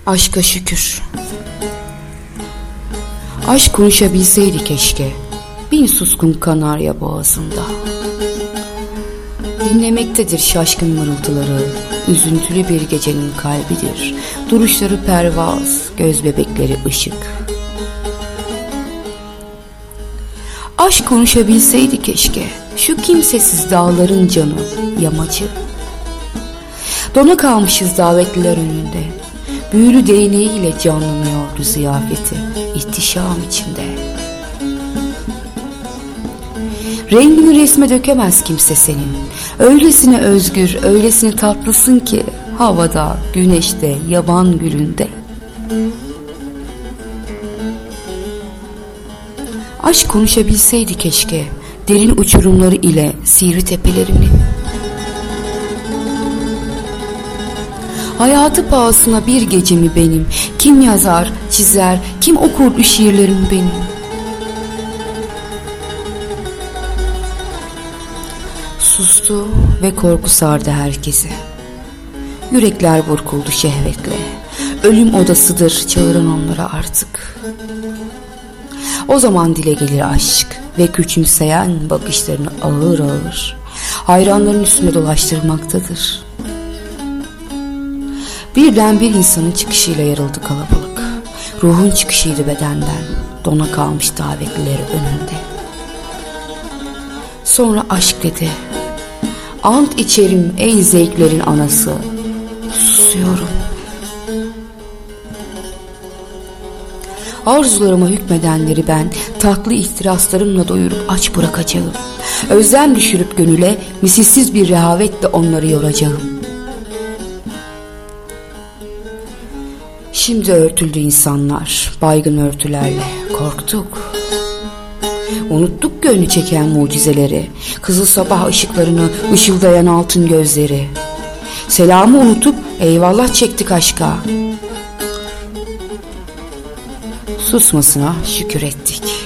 Aşka şükür. Aşk konuşabilseydi keşke, bin suskun kanarya boğazında. Dinlemektedir şaşkın mırıltıları, üzüntülü bir gecenin kalbidir. Duruşları pervaz, göz bebekleri ışık. Aşk konuşabilseydi keşke, şu kimsesiz dağların canı, yamacı. Dona kalmışız davetliler önünde, büyülü değneğiyle canlanıyordu ziyafeti, ihtişam içinde. Rengini resme dökemez kimse senin, öylesine özgür, öylesine tatlısın ki, havada, güneşte, yaban gülünde. Aşk konuşabilseydi keşke, derin uçurumları ile sivri tepelerini. Hayatı pahasına bir gecemi benim, kim yazar, çizer, kim okurdu şiirlerimi benim. Sustu ve korku sardı herkesi. Yürekler burkuldu şehvetle. Ölüm odasıdır çağıran onlara artık. O zaman dile gelir aşk ve küçümseyen bakışlarını ağır ağır hayranların üstüne dolaştırmaktadır. Birden bir insanın çıkışıyla yarıldı kalabalık. Ruhun çıkışıydı bedenden, dona kalmış davetlileri önünde. Sonra aşk dedi. Ant içerim ey zevklerin anası. Susuyorum. Arzularıma hükmedenleri ben tatlı ihtiraslarımla doyurup aç bırakacağım. Özlem düşürüp gönüle misilsiz bir rehavetle onları yoracağım. Şimdi örtüldü insanlar baygın örtülerle, korktuk. Unuttuk gönlü çeken mucizeleri, kızıl sabah ışıklarını ışıldayan altın gözleri. Selamı unutup eyvallah çektik aşka. Susmasına şükür ettik.